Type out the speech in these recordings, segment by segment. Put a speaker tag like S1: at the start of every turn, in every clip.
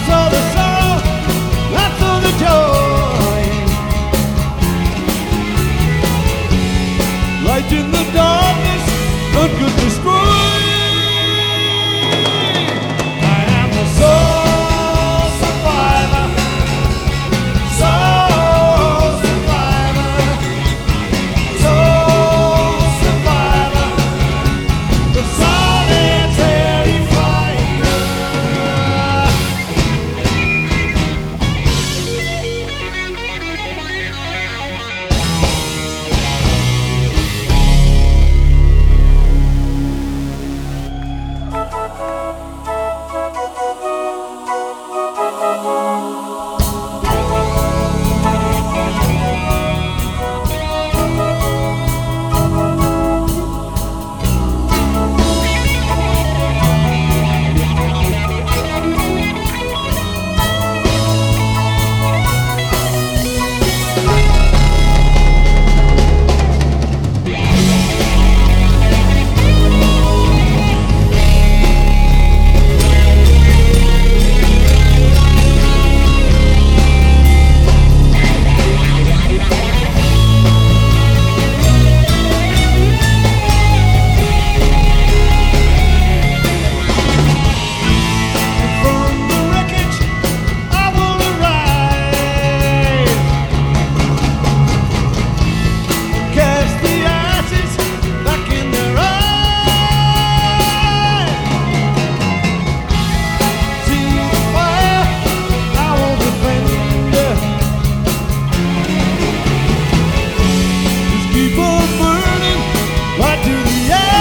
S1: saw the sorrow, I saw the joy. Light in the darkness, none could destroy. I am the soul survivor, soul survivor, soul survivor, the solitary fighter. From the wreckage, I will arrive. Cast the ashes back in their eyes. See the fire, I will defend. Just keep on burning right to the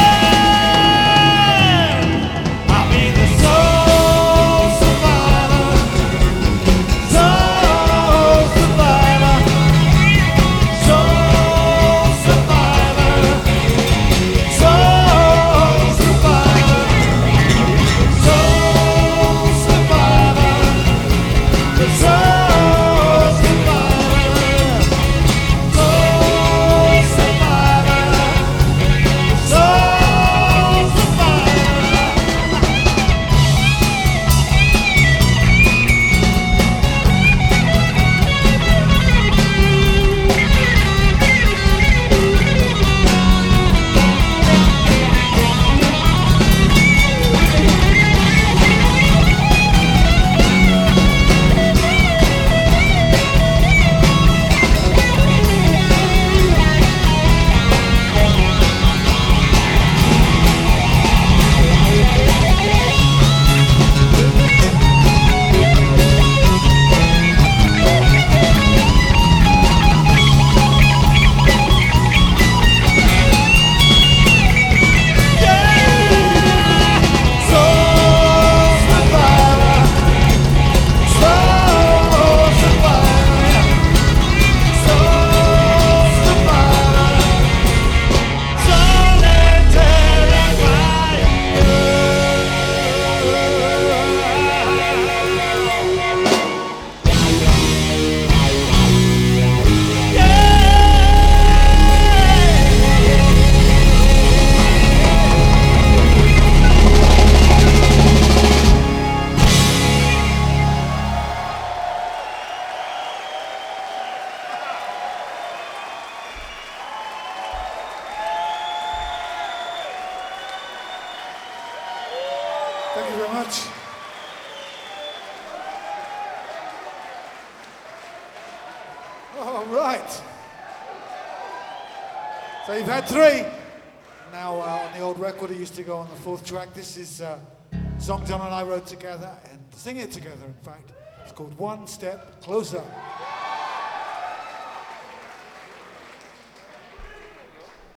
S1: end. I'll be the soul survivor, soul survivor, soul survivor, soul survivor, soul survivor, the soul survivor, soul survivor, soul
S2: Thank you very much. All right. So you've had three. Now on the old record, it used to go on the fourth track. This is a song John and I wrote together and sing it together, in fact. It's called One Step Closer.